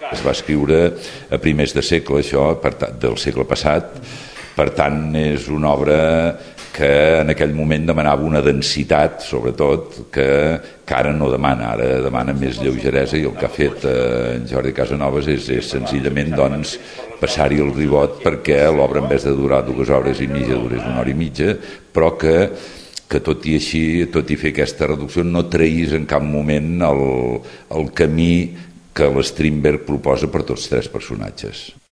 Es va escriure a primers de segle, això, del segle passat, per tant és una obra que en aquell moment demanava una densitat, sobretot, que ara no demana, ara demana més lleugeresa, i el que ha fet en Jordi Casanovas és senzillament doncs, passar-hi el ribot perquè l'obra, en vez de durar 2 hores i mitja, durés 1 hora i mitja, però que tot i així, tot i fer aquesta reducció, no traís en cap moment el camí que l'Strindberg proposa per tots 3 personatges.